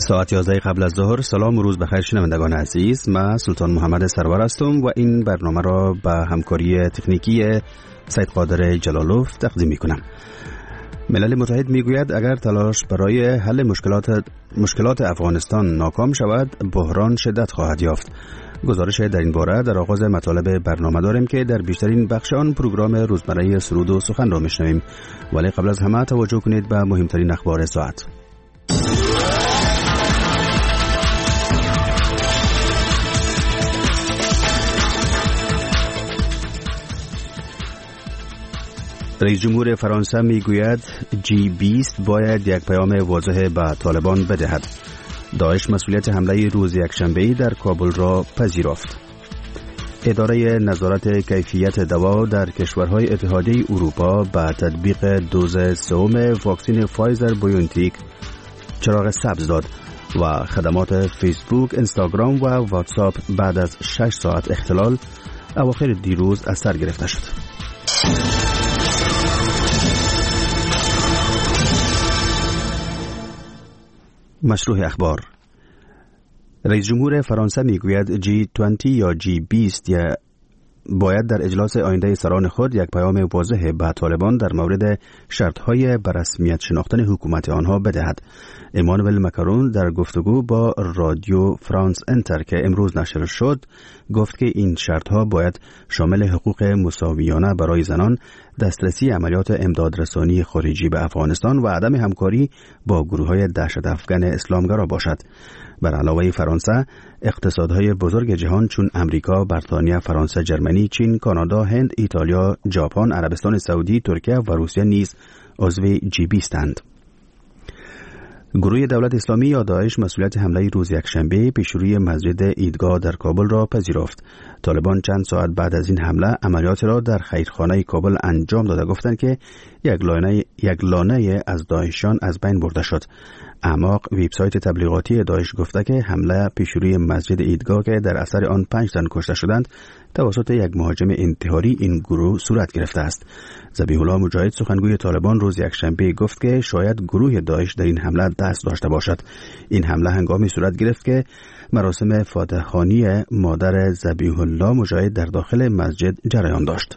ساعت 11 قبل از ظهر. سلام و روز بخیر شنوندگان عزیز، من سلطان محمد سرور هستم و این برنامه را با همکاری تکنیکی سید قادر جلالوف تقدیم می کنم. ملل متحد می گوید اگر تلاش برای حل مشکلات افغانستان ناکام شود، بحران شدت خواهد یافت. گزارش در این باره در آغاز مطالب برنامه داریم که در بیشترین بخش آن پروگرام روزمره سرود و سخن را میشنویم، ولی قبل از همه توجه کنید به مهمترین اخبار ساعت. رئیس جمهور فرانسه میگوید G20 باید یک پیام واضح به طالبان بدهد. داعش مسئولیت حمله روز یکشنبه در کابل را پذیرفت. اداره نظارت کیفیت دوا در کشورهای اتحادیه اروپا به تطبیق دوز سوم واکسن فایزر بایونتیک چراغ سبز داد و خدمات فیسبوک، اینستاگرام و واتساپ بعد از 6 ساعت اختلال اواخر دیروز از سر گرفته شد. مشروع اخبار. رئیس جمهور فرانسه میگوید G20 یا G20 باید در اجلاس آینده سران خود یک پیام واضح به طالبان در مورد شرطهای بررسمیت شناختن حکومت آنها بدهد. امانوئل مکرون در گفتگو با رادیو فرانس انتر که امروز نشر شد گفت که این شرطها باید شامل حقوق مساویانه برای زنان، دسترسی عملیات امدادرسانی خارجی به افغانستان و عدم همکاری با گروه‌های دهشت افکن اسلامگرا باشد. بر علاوه فرانسه، اقتصادهای بزرگ جهان چون امریکا، بریتانیا، فرانسه، جرمنی، چین، کانادا، هند، ایتالیا، ژاپن، عربستان سعودی، ترکیه و روسیه نیز عضو G20 اند. گروه دولت اسلامی یا داعش مسئولیت حمله روز یکشنبه پیشروی مسجد عیدگاه در کابل را پذیرفت. طالبان چند ساعت بعد از این حمله عملیات را در خیرخانه کابل انجام داده گفتند که یک لانه از داعشیان از بین برده شد. اعماق وبسایت تبلیغاتی داعش گفته که حمله پیشروی مسجد عیدگاه که در اثر آن 5 زن کشته شدند توسط یک مهاجم انتحاری این گروه صورت گرفته است. ذبیح الله مجاهد سخنگوی طالبان روز یکشنبه گفت که شاید گروه داعش در این حمله دست داشته باشد. این حمله هنگامی صورت گرفت که مراسم فاتحخوانی مادر ذبیح الله مجاهد در داخل مسجد جریان داشت.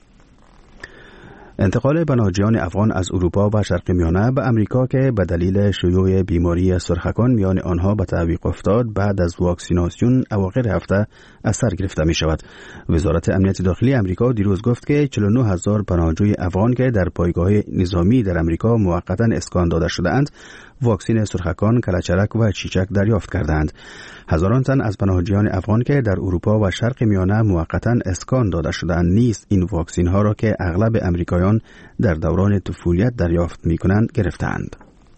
انتقال پناهجویان افغان از اروپا و شرق میانه به امریکا که به دلیل شیوع بیماری سرخکان میان آنها به تعویق افتاد بعد از واکسیناسیون اواخر هفته از سر گرفته می شود. وزارت امنیت داخلی امریکا دیروز گفت که 49,000 پناهجوی افغان که در پایگاه نظامی در امریکا موقتا اسکان داده شده‌اند واکسن سرخکان، کلچرک و چیچک دریافت کردند. هزاران تن از پناهجویان افغان که در اروپا و شرق میانه موقتا اسکان داده شده‌اند نیز این واکسن ها را که اغلب امریکایان در دوران طفولیت دریافت می‌کنند گرفتند.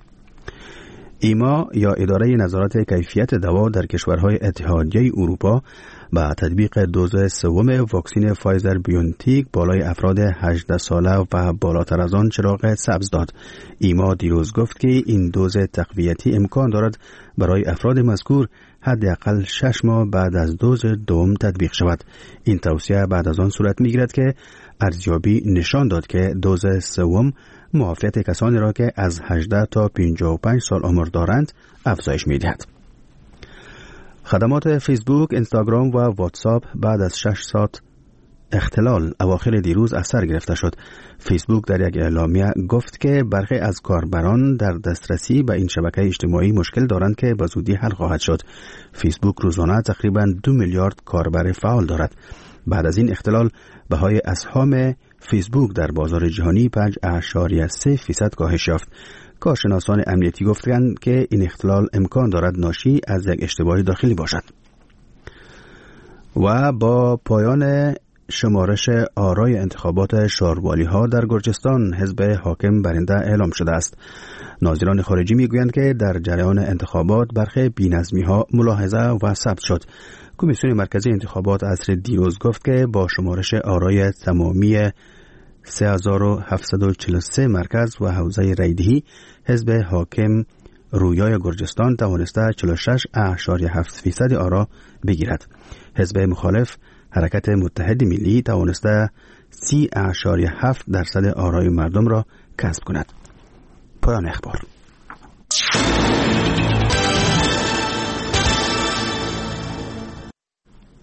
ایما یا اداره نظارت کیفیت دوا در کشورهای اتحادیه اروپا با تطبیق دوز سوم واکسن فایزر بایونتیک بالای افراد 18 ساله و بالاتر از آن چراغ سبز داد. ایما دیروز گفت که این دوز تقویتی امکان دارد برای افراد مذکور حداقل 6 ماه بعد از دوز دوم تطبیق شود. این توصیه بعد از آن صورت می‌گیرد که ارزیابی نشان داد که دوز سوم معافیت کسانی را که از 18 تا 55 سال عمر دارند افزایش می‌دهد. خدمات فیسبوک، اینستاگرام و واتساپ بعد از 6 ساعت اختلال اواخر دیروز از سر گرفته شد. فیسبوک در یک اعلامیه گفت که برخی از کاربران در دسترسی به این شبکه اجتماعی مشکل دارند که به زودی حل خواهد شد. فیسبوک روزانه تقریباً 2 میلیارد کاربر فعال دارد. بعد از این اختلال بهای اسهام فیسبوک در بازار جهانی 5.3% کاهش یافت. کارشناسان امنیتی گفتند که این اختلال امکان دارد ناشی از یک اشتباه داخلی باشد. و با پایان شمارش آرای انتخابات شاروالی ها در گرجستان حزب حاکم برنده اعلام شده است. ناظران خارجی میگویند که در جریان انتخابات برخی بی‌نظمی ها ملاحظه و ثبت شد. کمیسیون مرکزی انتخابات عصر دیروز گفت که با شمارش آرای تمامی 3743 مرکز و حوزه ریدهی حزب حاکم رویای گرجستان توانسته 46.7% آرا بگیرد. حزب مخالف حرکت متحد ملی توانسته 30.7% آرای مردم را کسب کند. پایان اخبار.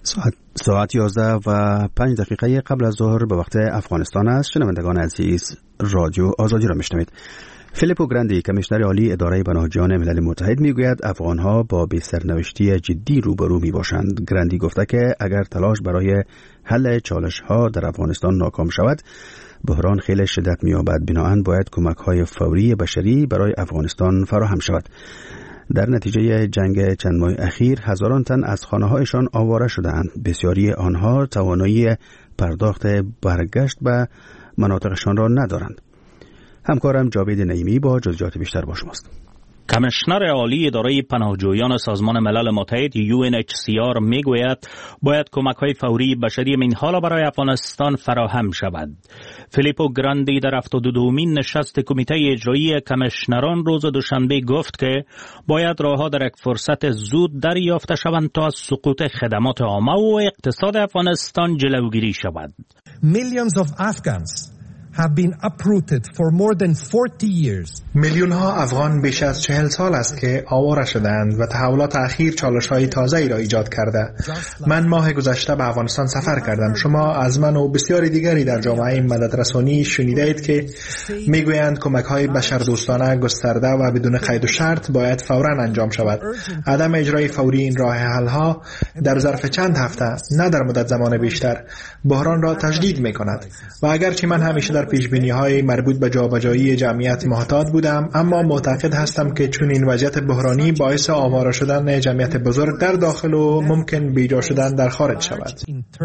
ساعت 11:05 قبل از ظهر به وقت افغانستان است. شنوندگان عزیز، رادیو آزادی را میشنوید. فیلیپو گراندی، کمیشنر عالی اداره پناهجویان ملل متحد، میگوید افغانها با بی‌سرنوشتی جدی روبرو میباشند. گراندی گفته که اگر تلاش برای حل چالش‌ها در افغانستان ناکام شود، بحران خیلی شدت می‌یابد. بنابراین باید کمک‌های فوری بشری برای افغانستان فراهم شود. در نتیجه جنگ چند ماه اخیر هزاران تن از خانه‌هایشان آواره شدند. بسیاری آنها توانایی پرداخت برگشت به مناطقشان را ندارند. همکارم جاوید نعیمی با جزئیات بیشتر با شماست. کمیشنر عالی اداره پناهجویان سازمان ملل متحد UNHCR میگوید باید کمک‌های فوری بشری من حالا برای افغانستان فراهم شود. فیلیپو گراندی در 72مین نشست کمیته اجرایی کمیشنران روز دوشنبه گفت که باید راهها در یک فرصت زود دریافته شوند تا از سقوط خدمات عامه و اقتصاد افغانستان جلوگیری شود. Millions of Afghans have been uprooted for more than 40 years. میلیون ها افغان بیش از 40 سال است که آواره شدند و تحولات اخیر چالش‌های تازه‌ای را ایجاد کرده. من ماه گذشته به افغانستان سفر کردم. شما از من و بسیاری دیگری در جامعه مددرسانی شنیدید که میگویند کمک‌های بشردوستانه گسترده و بدون قید و شرط باید فوراً انجام شود. عدم اجرای فوری این راه حل‌ها در ظرف چند هفته، نه در مدت زمان بیشتر، بحران را تجدید می‌کند. و اگرچه من همیشه در پیشبینی‌های مربوط به جابجایی جمعیت محتاط بودم، اما معتقد هستم که چون این وضعیت بحرانی باعث آواره شدن جمعیت بزرگ در داخل و ممکن بیجا شدن در خارج شود.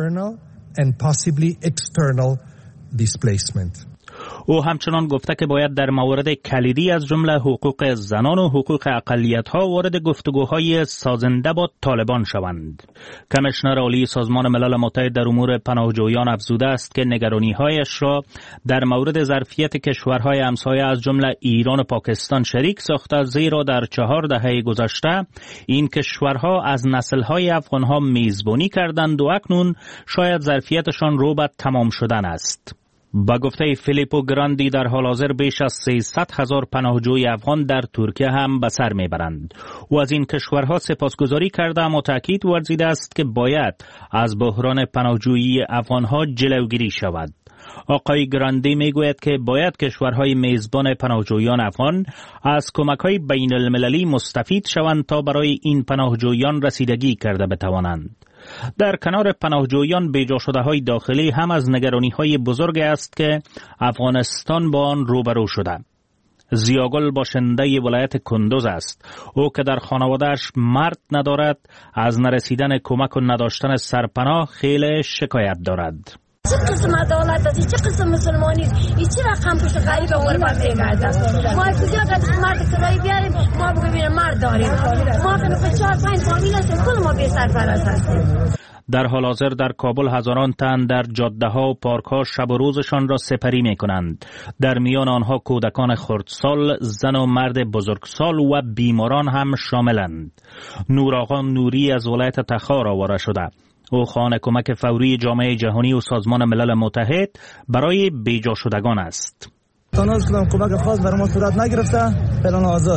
او همچنان گفته که باید در موارد کلیدی از جمله حقوق زنان و حقوق اقلیت‌ها وارد گفتگوهای سازنده با طالبان شوند. کمیشنر عالی سازمان ملل متحد در امور پناهجویان افزوده است که نگرانی‌هایش را در مورد ظرفیت کشورهای همسایه از جمله ایران و پاکستان شریک ساخته، زیرا در 4 دهه گذشته این کشورها از نسل‌های افغان‌ها میزبانی کردند و اکنون شاید ظرفیتشان رو به تمام شدن است. با گفته فیلیپو گراندی در حال حاضر بیش از 300,000 پناهجوی افغان در ترکیه هم به سر میبرند. او از این کشورها سپاسگزاری کرده اما تاکید ورزیده است که باید از بحران پناهجویی افغانها جلوگیری شود. آقای گراندی میگوید که باید کشورهای میزبان پناهجویان افغان از کمک‌های بین المللی مستفید شوند تا برای این پناهجویان رسیدگی کرده بتوانند. در کنار پناهجویان بیجا شده های داخلی هم از نگرانی های بزرگ است که افغانستان با آن روبرو شده. زیاگل باشنده ولایت کندوز است. او که در خانوادهش مرد ندارد، از نرسیدن کمک و نداشتن سرپناه خیلی شکایت دارد. چه قسم عدالت است؟ چه قسم مسلمانی است؟ این چه رقم پشت غریب غربت میگرده؟ ما کجا قد مرد کرایی بیاریم؟ ما ببینیم مرد داریم. ما کنه 4-5 فامیل هستیم، کل ما بی سرپرست هستیم. در حال حاضر در کابل هزاران تن در جاده ها و پارک ها شب و روزشان را سپری می کنند. در میان آنها کودکان خردسال، زن و مرد بزرگسال و بیماران هم شاملند. نورآقا نوری از ولایت تخار آواره شده. او خواهان کمک فوری جامعه جهانی و سازمان ملل متحد برای بیجا شدگان است. تانوز کدام کمک خاص برای ما صورت نگرفته، فعلا آزاد.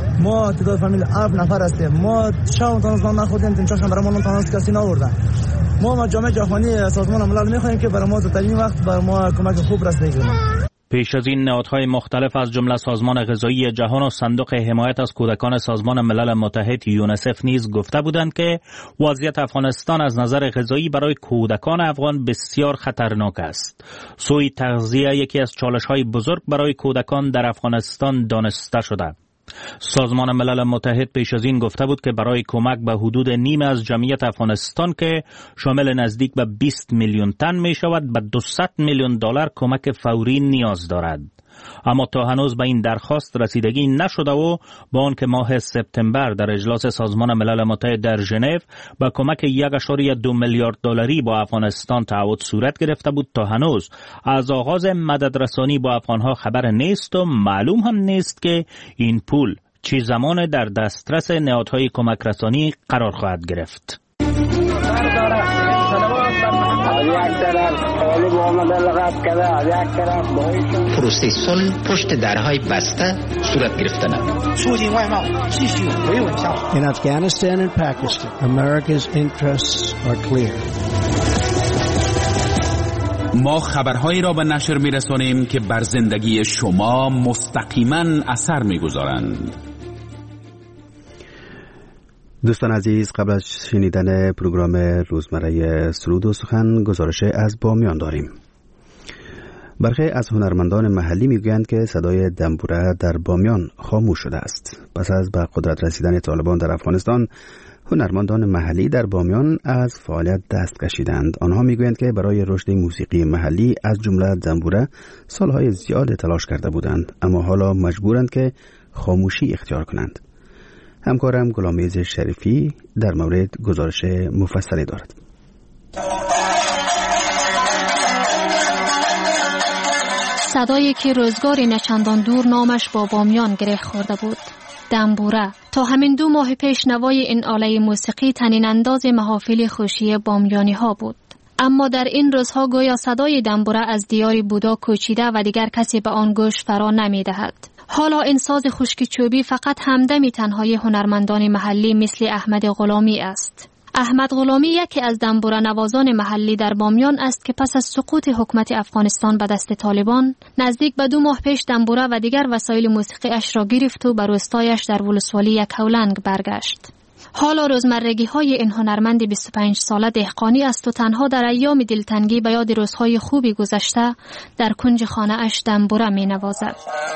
ما تعداد فامیل 7 نفر هستیم. ما شام تانوز نخوردیم، تنچاشم برای ما تانوز کسی نآوردن. ما جامعه جهانی سازمان ملل میخوایم که برای ما زودترین وقت برای ما کمک خوب رسیدگی کنه. پیش از این نهادهای مختلف از جمله سازمان غذایی جهان و صندوق حمایت از کودکان سازمان ملل متحد یونسف نیز گفته بودند که وضعیت افغانستان از نظر غذایی برای کودکان افغان بسیار خطرناک است. سوء تغذیه یکی از چالش‌های بزرگ برای کودکان در افغانستان دانسته شده. سازمان ملل متحد پیش از این گفته بود که برای کمک به حدود نیم از جمعیت افغانستان که شامل نزدیک به 20 میلیون تن می شود به 200 میلیون دلار کمک فوری نیاز دارد. اما تا هنوز به این درخواست رسیدگی نشده و با آنکه ماه سپتامبر در اجلاس سازمان ملل متحد در ژنو با کمک 1.2 میلیارد دلاری با افغانستان تعهد صورت گرفته بود، تا هنوز از آغاز مددرسانی با افغانها خبر نیست و معلوم هم نیست که این پول چه زمان در دسترس نهادهای کمک رسانی قرار خواهد گرفت. یک طرف طالب آمده لغت کرده، از یک طرف داعش. پروسه صلح پشت درهای بسته صورت گرفتن. In Afghanistan and Pakistan, America's interests are clear. ما خبرهایی را به نشر می‌رسانیم که بر زندگی شما مستقیما اثر می‌گذارند. دوستان عزیز، قبل از شنیدن پروگرام روزمره سرود و سخن، گزارش از بامیان داریم. برخی از هنرمندان محلی میگویند که صدای دنبوره در بامیان خاموش شده است. پس از به قدرت رسیدن طالبان در افغانستان، هنرمندان محلی در بامیان از فعالیت دست کشیدند. آنها میگویند که برای رشد موسیقی محلی از جمله دنبوره سالهای زیاد تلاش کرده بودند، اما حالا مجبورند که خاموشی اختیار کنند. همکارم غلامیز شریفی در مورد گزارش مفصلی دارد. صدایی که روزگاری نچندان دور نامش با بامیان گره خورده بود، دنبوره. تا همین 2 ماه پیش نوای این آله موسیقی طنین انداز محافل خوشی بامیانی ها بود. اما در این روزها گویا صدای دنبوره از دیار بودا کوچیده و دیگر کسی به آن گوش فرا نمی دهد. حالا این ساز خشک چوبی فقط همدمی تنهای هنرمندان محلی مثل احمد غلامی است. احمد غلامی یکی از دنبوره نوازان محلی در بامیان است که پس از سقوط حکومت افغانستان به دست طالبان نزدیک به 2 ماه پیش دنبوره و دیگر وسایل موسیقی اش را گرفت و به روستایش در ولسوالی یکاولنگ برگشت. حالا روزمرگی های این هنرمند 25 ساله دهقانی است و تنها در ایام دلتنگی به یاد روزهای خوبی گذشته در کنج خانه اش دنبوره می نوازد.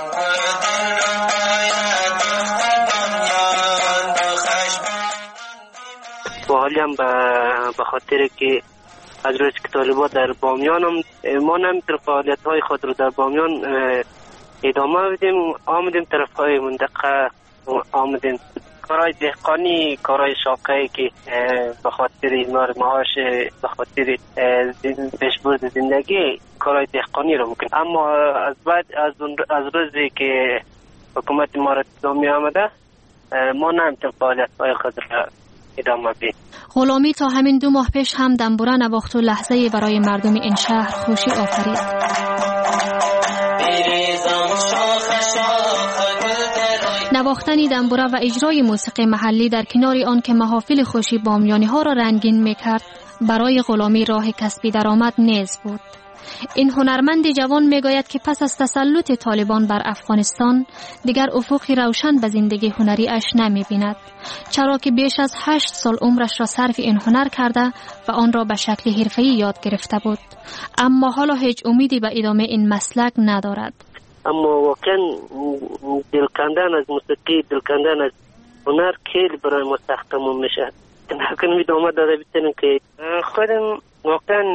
با حالی هم به خاطر که از روز که طالبان در بامیان هم ما نمیتونیم فعالیت های خود رو در بامیان ادامه بدیم. آمدیم طرف های منطقه، آمدیم کارهای دهقانی، کارهای شاقه که به خاطر معاش، به خاطر پیشبرد زندگی کارهای دهقانی رو میکنیم. اما از بعد از روزی که حکومت امارات اسلامی آمده ما نمیتونیم فعالیت های خود را ادامه بدیم. غلامی تا همین 2 ماه پیش هم دنبوره نواخت و لحظه برای مردم این شهر خوشی آفرید. نواختن دنبوره و اجرای موسیقی محلی در کنار آن که محافل خوشی بامیانی ها را رنگین میکرد، برای غلامی راه کسبی درآمد نیز بود. این هنرمند جوان میگوید که پس از تسلط طالبان بر افغانستان دیگر افقی روشن به زندگی هنری اش نمی‌بیند، چرا که بیش از 8 سال عمرش را صرف این هنر کرده و آن را به شکل حرفه‌ای یاد گرفته بود، اما حالا هیچ امیدی به ادامه این مسلک ندارد. اما واقعا دل کندن از موسیقی، دل کندن از هنر خیلی برای ما سخت تموم میشه. نکنم ادامه داده بتونیم که خودم واقعا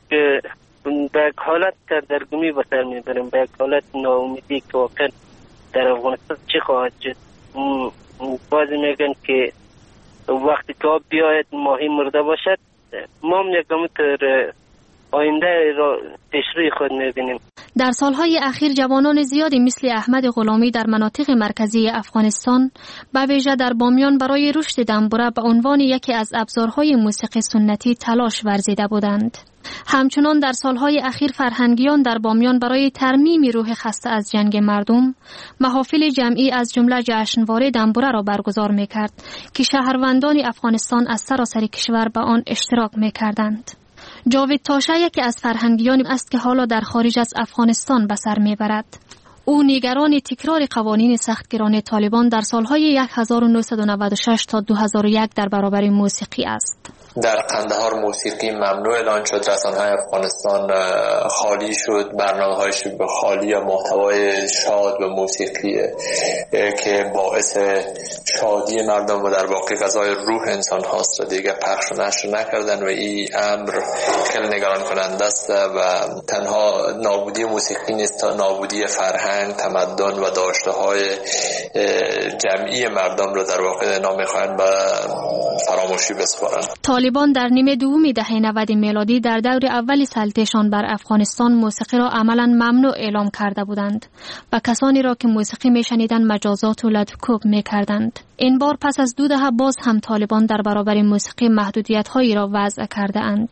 به یک حالت سردرگمی به سر میبرم، به یک حالت ناامیدی که واقعا در افغانستان چی خواهد شد. بعضی میگن که وقتی که آب بیاید ماهی مرده باشد، ما هم یک همونطور آینده را پیشروی خود میبینیم. در سالهای اخیر جوانان زیادی مثل احمد غلامی در مناطق مرکزی افغانستان به ویژه در بامیان برای رشد دنبوره به عنوان یکی از ابزارهای موسیقی سنتی تلاش ورزیده بودند. همچنان در سالهای اخیر فرهنگیان در بامیان برای ترمیم روح خسته از جنگ مردم محافل جمعی از جمله جشنواره دنبوره را برگزار می‌کرد که شهروندان افغانستان از سراسر کشور به آن اشتراک می‌کردند. جاوید تاشه یکی از فرهنگیانی است که حالا در خارج از افغانستان به سر میبرد. او نگران تکرار قوانین سختگیرانه طالبان در سالهای 1996 تا 2001 در برابر موسیقی است. در قندهار موسیقی ممنوع اعلان شد، رسانه‌های افغانستان خالی شد، برنامه‌هایش به خالی یا محتوای شاد و موسیقی که باعث شادی مردم و در واقع غذای روح انسان هاست و دیگه پخش و نشر نکردن و این امر خیلی نگران کننده است و تنها نابودی موسیقی نیست تا نابودی فرهنگ، تمدن و داشته‌های جمعی مردم رو در واقع نمی‌خواهند به فراموشی بسپارند. طالبان در نیمه دوم دهه 90 میلادی در دور اول سلطه‌شان بر افغانستان موسیقی را عملاً ممنوع اعلام کرده بودند و کسانی را که موسیقی میشنیدند مجازات و لطف‌کوب میکردند. این بار پس از 2 دهه باز هم طالبان در برابر موسیقی محدودیت‌هایی را وضع کرده اند.